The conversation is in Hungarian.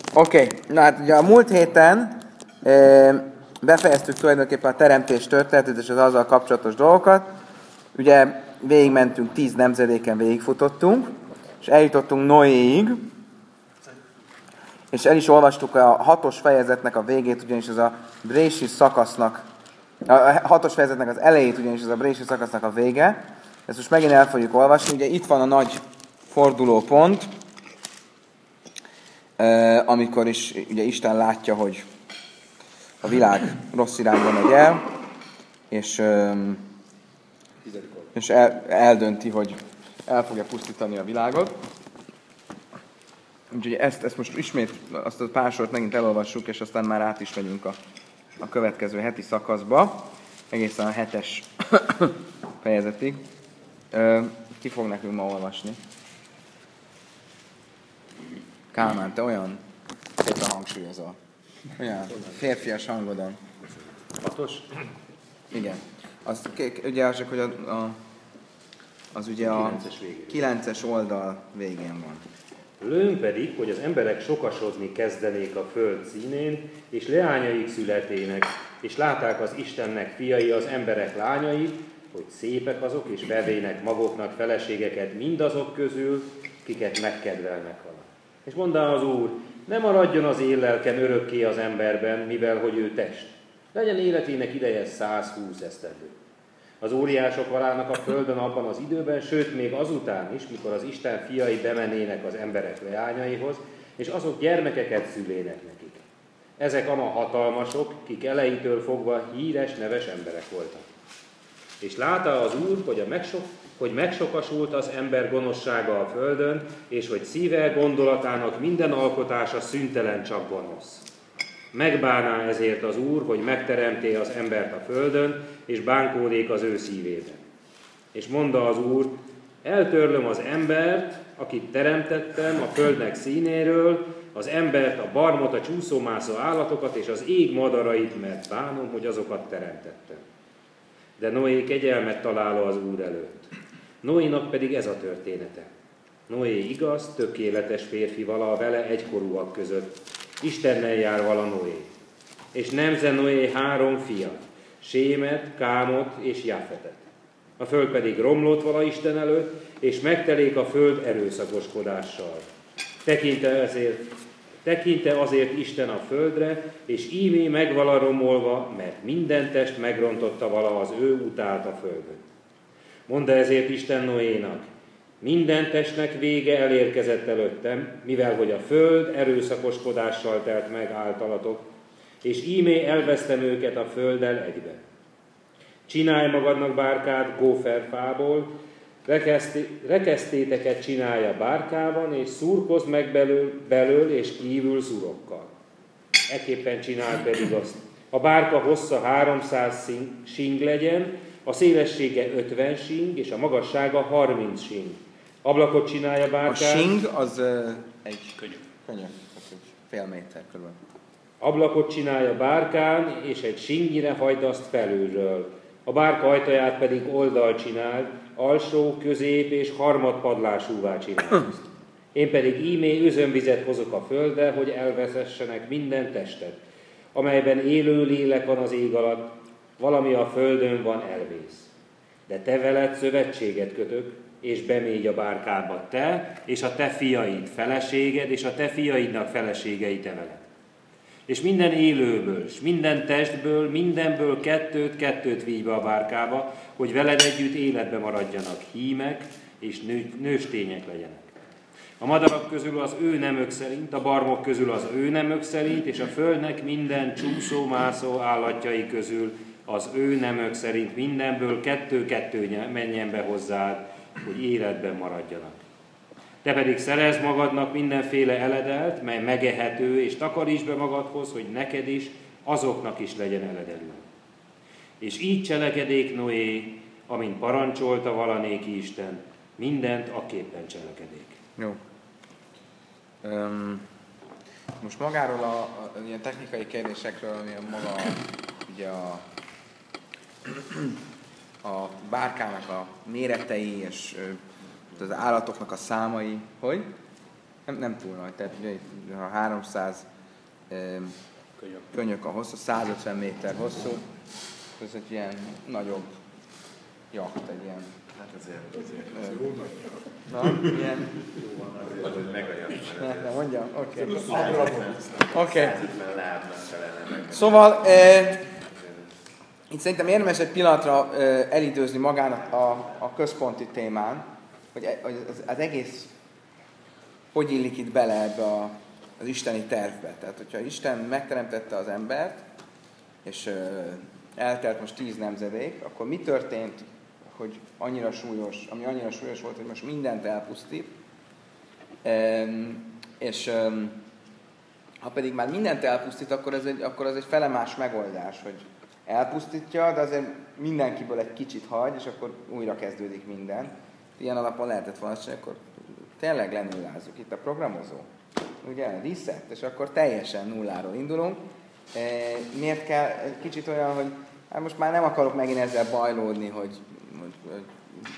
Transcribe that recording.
Oké, na hát ugye a múlt héten befejeztük tulajdonképpen a teremtés történetét és az azzal kapcsolatos dolgokat. Ugye végigmentünk 10 nemzedéken, végigfutottunk, és eljutottunk Noéig, és el is olvastuk a 6-os fejezetnek a végét, ugyanis ez a Brési szakasznak, a 6-os fejezetnek az elejét, ugyanis ez a Brési szakasznak a vége. Ezt most megint el fogjuk olvasni. Ugye itt van a nagy fordulópont, amikor is ugye Isten látja, hogy a világ rossz irányba megy el, és eldönti, hogy el fogja pusztítani a világot. Úgyhogy ezt most ismét, azt a pár sort megint elolvassuk, és aztán már át is megyünk a következő heti szakaszba, egészen a 7-es fejezetig. Ki fog nekünk ma olvasni? Kálmán, te olyan szépen hangsúlyozol. Olyan férfias hangodon. 6-os? Igen. Ugye az, hogy az ugye a 9-es oldal végén van. Lőn pedig, hogy az emberek sokasodni kezdenék a föld színén, és leányaik születének, és látták az Istennek fiai az emberek lányait, hogy szépek azok, és vevének maguknak feleségeket mindazok közül, kiket megkedvelnek vala. És mondta az Úr, ne maradjon az éllelken örökké az emberben, mivel hogy ő test. Legyen életének ideje 120 esztendő. Az óriások valának a földön abban az időben, sőt még azután is, mikor az Isten fiai bemennének az emberek leányaihoz, és azok gyermekeket szülének nekik. Ezek ama hatalmasok, kik elejétől fogva híres, neves emberek voltak. És látta az Úr, hogy megsokasult az ember gonoszsága a földön, és hogy szíve gondolatának minden alkotása szüntelen csak gonosz. Megbáná ezért az Úr, hogy megteremté az embert a földön, és bánkódék az ő szívében. És mondta az Úr, eltörlöm az embert, akit teremtettem a földnek színéről, az embert, a barmot, a csúszómászó állatokat és az ég madarait, mert bánom, hogy azokat teremtettem. De Noé kegyelmet találó az Úr előtt. Noénak pedig ez a története. Noé igaz, tökéletes férfi vala vele egykorúak között. Istennel jár vala Noé. És nemze Noé 3 fiat, Sémet, Kámot és Jafetet. A föld pedig romlott vala Isten előtt, és megtelék a föld erőszakoskodással. Tekinte azért Isten a földre, és íme megvala romolva, mert minden test megrontotta vala az ő utát a földön. Mondta ezért Isten Noénak, minden testnek vége elérkezett előttem, mivel hogy a föld erőszakoskodással telt meg általatok, és ímé elvesztem őket a földdel egybe. Csinálj magadnak bárkát góferfából, rekesztéteket csinálj a bárkában, és szurkozd meg belől és kívül szurokkal. Ekképpen csinálj pedig azt. A bárka hossza 300 sing legyen, a szélessége 50 sing, és a magassága 30 sing. Ablakot csinálja a bárkán. A sing az egy könyök, fél méter körül. Ablakot csinálja a bárkán, és egy singyire hagyd azt felülről. A bárka ajtaját pedig oldal csináld, alsó, közép és harmadpadlásúvá csináld azt. Én pedig ímé özönvizet hozok a földre, hogy elveszessenek minden testet, amelyben élő lélek van az ég alatt, valami a földön van, elvész. De te veled szövetséget kötök, és bemégy a bárkába te, és a te fiaid, feleséged, és a te fiaidnak feleségei te veled. És minden élőből, és minden testből, mindenből kettőt vigy be a bárkába, hogy veled együtt életbe maradjanak hímek, és nőstények legyenek. A madarak közül az ő nemök szerint, a barmok közül az ő nemök szerint, és a földnek minden csúszó-mászó állatjai közül az ő nemök szerint mindenből kettő menjen be hozzád, hogy életben maradjanak. Te pedig szerezd magadnak mindenféle eledelt, mely megehető, és takarítsd be magadhoz, hogy neked is, azoknak is legyen eledelő. És így cselekedék Noé, amint parancsolta valanéki Isten, mindent akképpen cselekedék. Jó. Most magáról a ilyen technikai kérdésekről, ami a maga ugye a bárkának a méretei és az állatoknak a számai, hogy? Nem túl nagy, tehát ugye ha 300 könyök a hosszú, 150 méter hosszú, ez egy ilyen nagyobb jacht, egy ilyen... Hát azért. Ilyen... Az egy megajacht. Nem mondjam? Oké. Oké. Szóval itt szerintem érdemes egy pillanatra elidőzni magának a központi témán, hogy az egész hogy illik itt bele ebbe az isteni tervbe. Tehát, hogyha Isten megteremtette az embert, és eltelt most 10 nemzedék, akkor mi történt, hogy ami annyira súlyos volt, hogy most mindent elpusztít, és ha pedig már mindent elpusztít, akkor az egy felemás megoldás, hogy elpusztítja, de azért mindenkiből egy kicsit hagy, és akkor újra kezdődik minden. Ilyen alapon lehetett volna, hogy akkor tényleg lenullázzuk itt a programozó. Ugye, reset, és akkor teljesen nulláról indulunk. Miért kell egy kicsit olyan, hogy hát most már nem akarok megint ezzel bajlódni, hogy